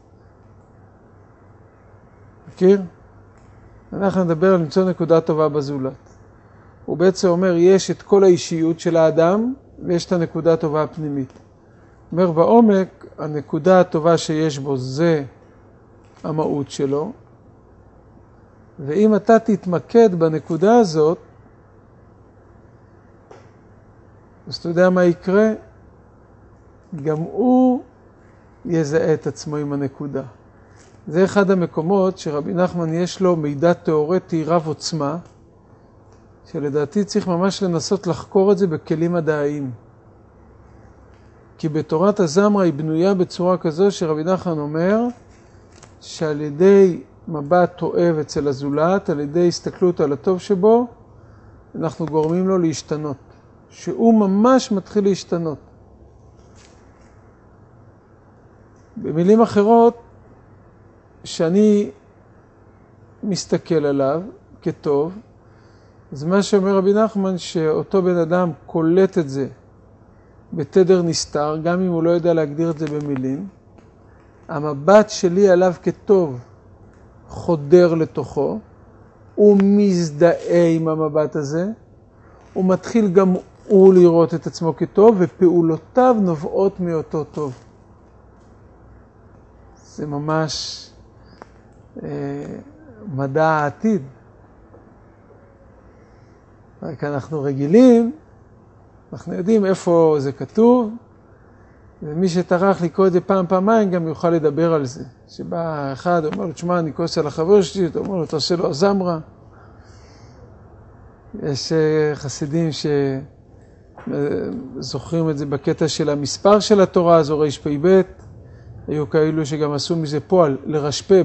מכיר? אנחנו נדבר על למצוא נקודה טובה בזולת. הוא בעצם אומר, יש את כל האישיות של האדם, ויש את הנקודה הטובה הפנימית. אומר, בעומק, הנקודה הטובה שיש בו זה המהות שלו, ואם אתה תתמקד בנקודה הזאת, אז אתה יודע מה יקרה? גם הוא יזהה את עצמו עם הנקודה. זה אחד המקומות שרבי נחמן יש לו מידע תיאורטי רב עוצמה, שלדעתי צריך ממש לנסות לחקור את זה בכלים מדעיים. כי בתורת הזמרה היא בנויה בצורה כזו שרבי נחמן אומר שעל ידי מבט אוהב אצל הזולת, על ידי הסתכלות על הטוב שבו, אנחנו גורמים לו להשתנות. שהוא ממש מתחיל להשתנות. במילים אחרות, שאני מסתכל עליו כטוב, אז מה שאומר רבי נחמן, שאותו בן אדם קולט את זה בתדר נסתר, גם אם הוא לא יודע להגדיר את זה במילים, המבט שלי עליו כטוב חודר לתוכו, הוא מזדהה עם המבט הזה, הוא מתחיל גם הוא לראות את עצמו כטוב, ופעולותיו נובעות מאותו טוב. זה ממש אה, מדע העתיד. רק אנחנו רגילים, אנחנו יודעים איפה זה כתוב, ומי שטרח לקרוא את זה פעם פעמיים גם יוכל לדבר על זה. שבא אחד, אומר לו, תשמע, אני כועס על החבר שלי, אתה אומר לו, תעשה לו הזמרה. יש חסידים שזוכרים את זה בקטע של המספר של התורה, הזו רש פי ב', היו כאלו שגם עשו מזה פועל, לרשפב.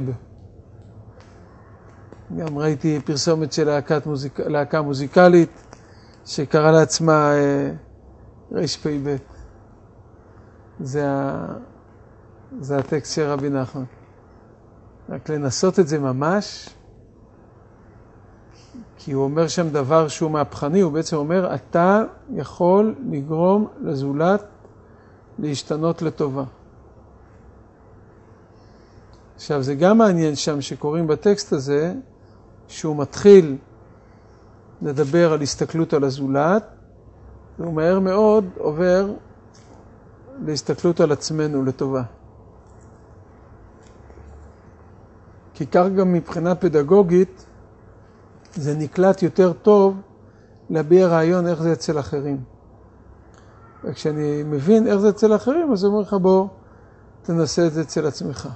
גם ראיתי פרסומת של להקת מוזיק... להקה מוזיקלית, שקרא לעצמה רש פי ב'. זה, ה... זה הטקסט של רבי נחמן. רק לנסות את זה ממש, כי הוא אומר שם דבר שהוא מהפכני, הוא בעצם אומר, אתה יכול לגרום לזולת להשתנות לטובה. עכשיו, זה גם מעניין שם שקוראים בטקסט הזה, שהוא מתחיל לדבר על הסתכלות על הזולת, והוא מהר מאוד עובר להסתכלות על עצמנו לטובה. כי כך גם מבחינה פדגוגית, זה נקלט יותר טוב להביע רעיון איך זה אצל אחרים. וכשאני מבין איך זה אצל אחרים, אז אני אומר לך, בוא, תנסה את זה אצל עצמך.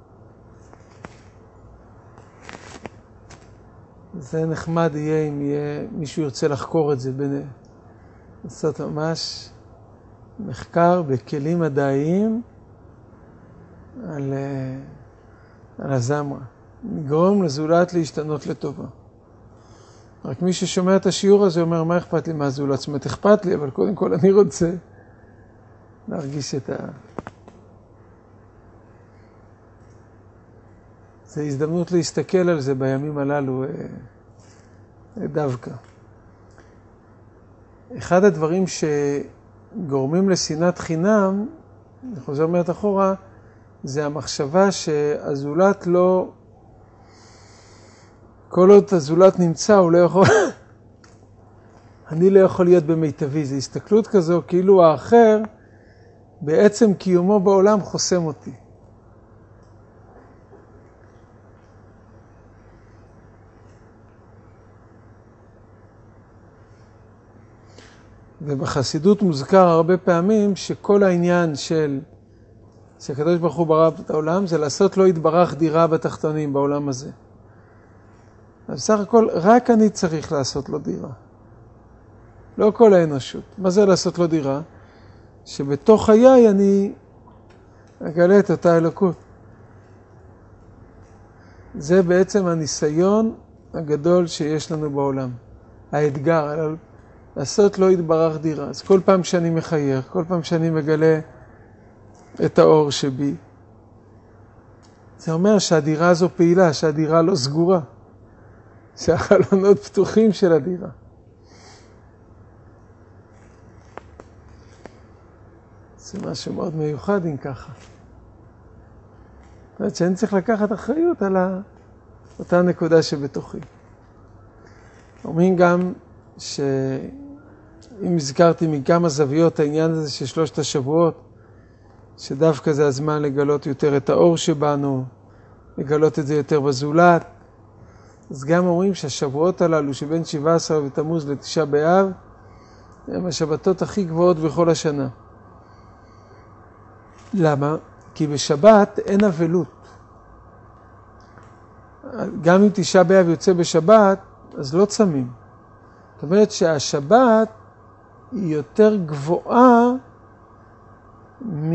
זה נחמד יהיה אם יהיה, מישהו ירצה לחקור את זה, בין, לעשות ממש מחקר בכלים מדעיים על, על הזמרה. נגרום לזולת להשתנות לטובה. רק מי ששומע את השיעור הזה אומר, מה אכפת לי מהזולת? זאת אומרת, אכפת לי, אבל קודם כל אני רוצה להרגיש את ה... זו הזדמנות להסתכל על זה בימים הללו דווקא. אחד הדברים שגורמים לשנאת חינם, אני חוזר מעט אחורה, זה המחשבה שהזולת לא... כל עוד הזולת נמצא, הוא לא יכול... אני לא יכול להיות במיטבי. זו הסתכלות כזו, כאילו האחר בעצם קיומו בעולם חוסם אותי. ובחסידות מוזכר הרבה פעמים שכל העניין של שהקדוש ברוך הוא ברא את העולם זה לעשות לו יתברך דירה בתחתונים בעולם הזה. אז בסך הכל רק אני צריך לעשות לו דירה. לא כל האנושות. מה זה לעשות לו דירה? שבתוך חיי אני אגלה את אותה אלוקות. זה בעצם הניסיון הגדול שיש לנו בעולם. האתגר, לעשות לא יתברך דירה. אז כל פעם שאני מחייך, כל פעם שאני מגלה את האור שבי, זה אומר שהדירה הזו פעילה, שהדירה לא סגורה, שהחלונות פתוחים של הדירה. זה משהו מאוד מיוחד אם ככה. זאת אומרת שאני צריך לקחת אחריות על אותה נקודה שבתוכי. אומרים גם שאם הזכרתי מכמה זוויות העניין הזה של שלושת השבועות, שדווקא זה הזמן לגלות יותר את האור שבנו, לגלות את זה יותר בזולת, אז גם אומרים שהשבועות הללו שבין שבעה עשר בתמוז לתשעה באב, הם השבתות הכי גבוהות בכל השנה. למה? כי בשבת אין אבלות. גם אם תשעה באב יוצא בשבת, אז לא צמים. זאת אומרת שהשבת היא יותר גבוהה מ...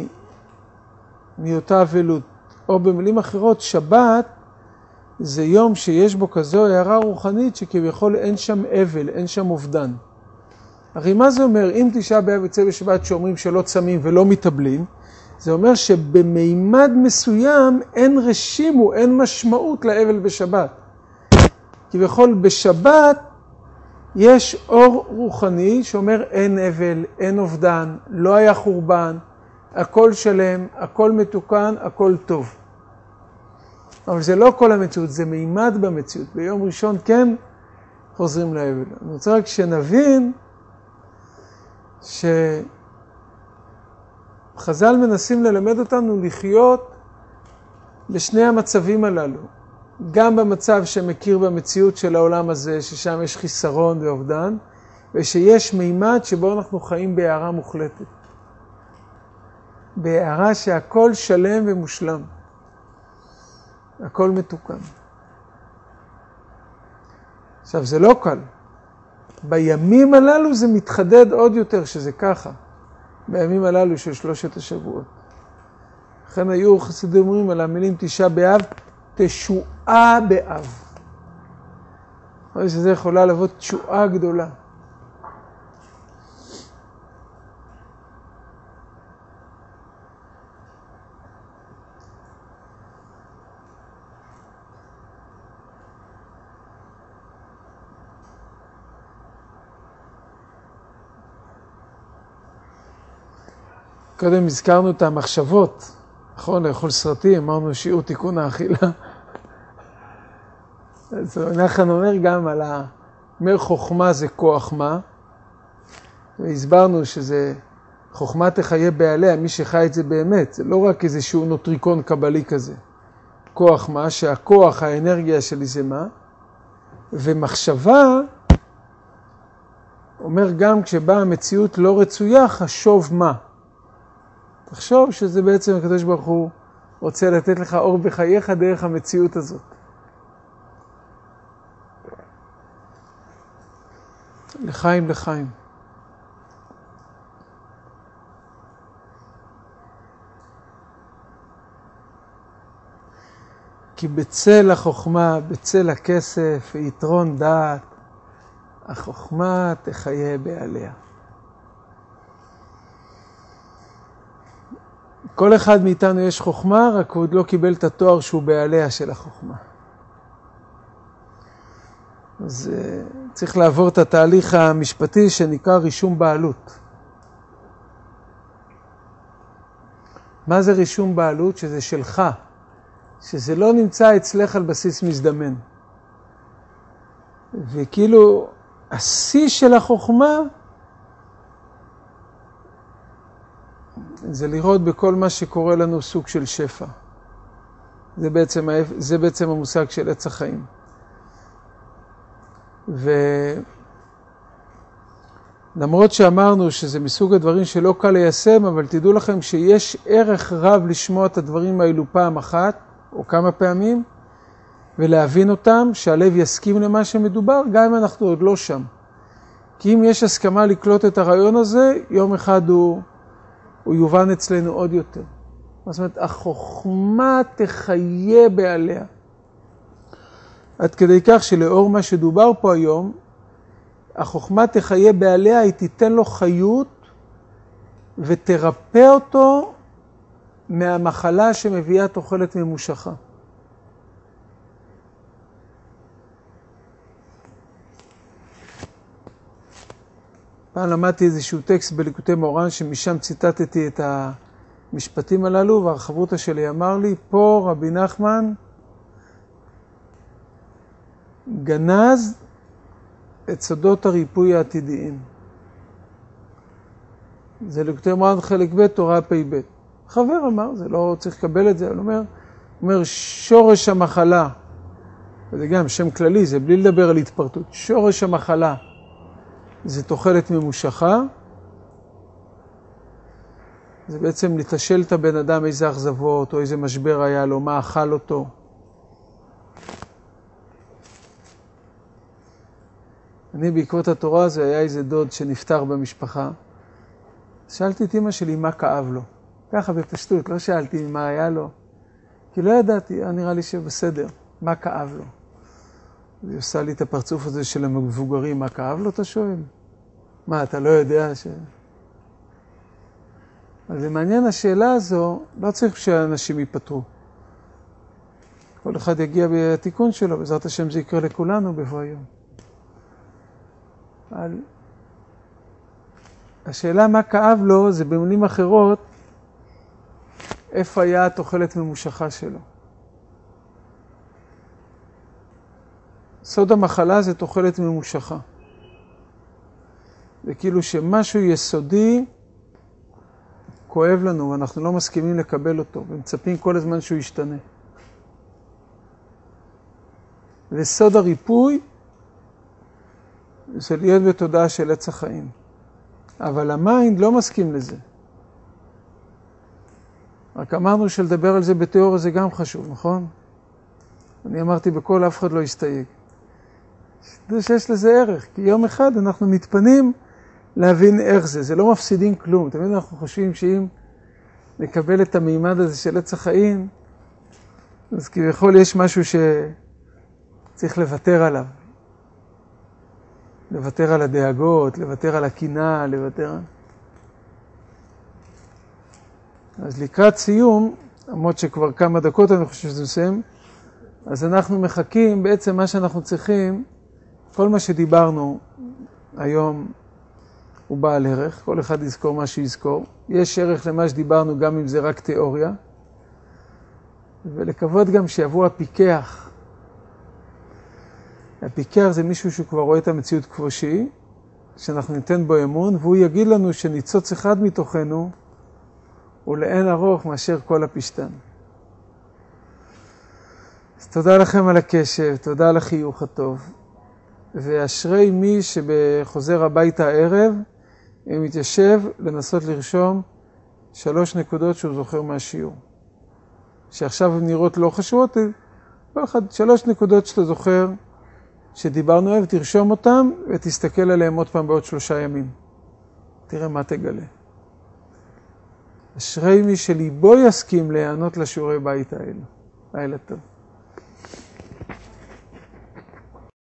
מאותה אבלות. או במילים אחרות, שבת זה יום שיש בו כזו הערה רוחנית שכביכול אין שם אבל, אין שם אובדן. הרי מה זה אומר? אם תשעה באב יוצא בשבת שאומרים שלא צמים ולא מתאבלים, זה אומר שבמימד מסוים אין רשימו, אין משמעות לאבל בשבת. כביכול בשבת יש אור רוחני שאומר אין אבל, אין אובדן, לא היה חורבן, הכל שלם, הכל מתוקן, הכל טוב. אבל זה לא כל המציאות, זה מימד במציאות. ביום ראשון כן חוזרים לאבל. אני רוצה רק שנבין שחז"ל מנסים ללמד אותנו לחיות בשני המצבים הללו. גם במצב שמכיר במציאות של העולם הזה, ששם יש חיסרון ואובדן, ושיש מימד שבו אנחנו חיים בהערה מוחלטת. בהערה שהכל שלם ומושלם. הכל מתוקן. עכשיו, זה לא קל. בימים הללו זה מתחדד עוד יותר שזה ככה. בימים הללו של שלושת השבועות. לכן היו חסידים אומרים על המילים תשעה באב, תשועה באב. אבל שזה יכולה לבוא תשועה גדולה. קודם הזכרנו את המחשבות, נכון? לאכול סרטים, אמרנו שיעור תיקון האכילה. אז אנחנו אומר גם על המר חוכמה זה כוח מה, והסברנו שזה חוכמה תחיה בעליה, מי שחי את זה באמת, זה לא רק איזשהו נוטריקון קבלי כזה. כוח מה, שהכוח, האנרגיה שלי זה מה, ומחשבה, אומר גם כשבאה המציאות לא רצויה, חשוב מה. תחשוב שזה בעצם הקדוש ברוך הוא רוצה לתת לך אור בחייך דרך המציאות הזאת. לחיים לחיים. כי בצל החוכמה, בצל הכסף, יתרון דעת, החוכמה תחיה בעליה. כל אחד מאיתנו יש חוכמה, רק הוא עוד לא קיבל את התואר שהוא בעליה של החוכמה. אז uh, צריך לעבור את התהליך המשפטי שנקרא רישום בעלות. מה זה רישום בעלות? שזה שלך, שזה לא נמצא אצלך על בסיס מזדמן. וכאילו השיא של החוכמה זה לראות בכל מה שקורה לנו סוג של שפע. זה בעצם, זה בעצם המושג של עץ החיים. ולמרות שאמרנו שזה מסוג הדברים שלא קל ליישם, אבל תדעו לכם שיש ערך רב לשמוע את הדברים האלו פעם אחת, או כמה פעמים, ולהבין אותם, שהלב יסכים למה שמדובר, גם אם אנחנו עוד לא שם. כי אם יש הסכמה לקלוט את הרעיון הזה, יום אחד הוא... הוא יובן אצלנו עוד יותר. זאת אומרת, החוכמה תחיה בעליה. עד כדי כך שלאור מה שדובר פה היום, החוכמה תחיה בעליה, היא תיתן לו חיות ותרפא אותו מהמחלה שמביאה תוחלת ממושכה. פעם למדתי איזשהו טקסט בליקוטי מורן, שמשם ציטטתי את המשפטים הללו, והחברותא שלי אמר לי, פה רבי נחמן גנז את סודות הריפוי העתידיים. זה ליקוטי מורן חלק ב' תורה פי ב'. חבר אמר, זה לא צריך לקבל את זה, הוא אומר, אומר שורש המחלה, וזה גם שם כללי, זה בלי לדבר על התפרטות, שורש המחלה זה תוחלת ממושכה, זה בעצם לתשל את הבן אדם איזה אכזבות או איזה משבר היה לו, מה אכל אותו. אני בעקבות התורה הזו היה איזה דוד שנפטר במשפחה. שאלתי את אמא שלי מה כאב לו. ככה בפשטות, לא שאלתי מה היה לו. כי לא ידעתי, נראה לי שבסדר, מה כאב לו. היא עושה לי את הפרצוף הזה של המבוגרים, מה כאב לו, אתה שואל? מה, אתה לא יודע ש... אז זה מעניין השאלה הזו, לא צריך שאנשים ייפטרו. כל אחד יגיע בתיקון שלו, בעזרת השם זה יקרה לכולנו בבוא היום. אבל השאלה מה כאב לו זה במילים אחרות, איפה היה התוחלת ממושכה שלו. סוד המחלה זה תוחלת ממושכה. זה כאילו שמשהו יסודי כואב לנו ואנחנו לא מסכימים לקבל אותו ומצפים כל הזמן שהוא ישתנה. וסוד הריפוי זה להיות בתודעה של עץ החיים. אבל המיינד לא מסכים לזה. רק אמרנו שלדבר על זה בתיאוריה זה גם חשוב, נכון? אני אמרתי בכל אף אחד לא יסתייג. זה שיש לזה ערך, כי יום אחד אנחנו מתפנים להבין איך זה. זה לא מפסידים כלום. תמיד אנחנו חושבים שאם נקבל את המימד הזה של עץ החיים, אז כביכול יש משהו שצריך לוותר עליו. לוותר על הדאגות, לוותר על הקינה, לוותר... אז לקראת סיום, למרות שכבר כמה דקות אני חושב שזה מסיים, אז אנחנו מחכים, בעצם מה שאנחנו צריכים, כל מה שדיברנו היום הוא בעל ערך, כל אחד יזכור מה שיזכור. יש ערך למה שדיברנו גם אם זה רק תיאוריה, ולקוות גם שיבוא הפיקח. הפיקח זה מישהו שכבר רואה את המציאות כמו שהיא, שאנחנו ניתן בו אמון, והוא יגיד לנו שניצוץ אחד מתוכנו הוא לאין ארוך מאשר כל הפשטן. אז תודה לכם על הקשב, תודה על החיוך הטוב. ואשרי מי שבחוזר הביתה הערב, אם מתיישב לנסות לרשום שלוש נקודות שהוא זוכר מהשיעור. שעכשיו הן נראות לא חשובות, כל אחד שלוש נקודות שאתה זוכר שדיברנו עליהן, תרשום אותן ותסתכל עליהן עוד פעם בעוד שלושה ימים. תראה מה תגלה. אשרי מי שליבו יסכים להיענות לשיעורי בית האלו. לילה טוב.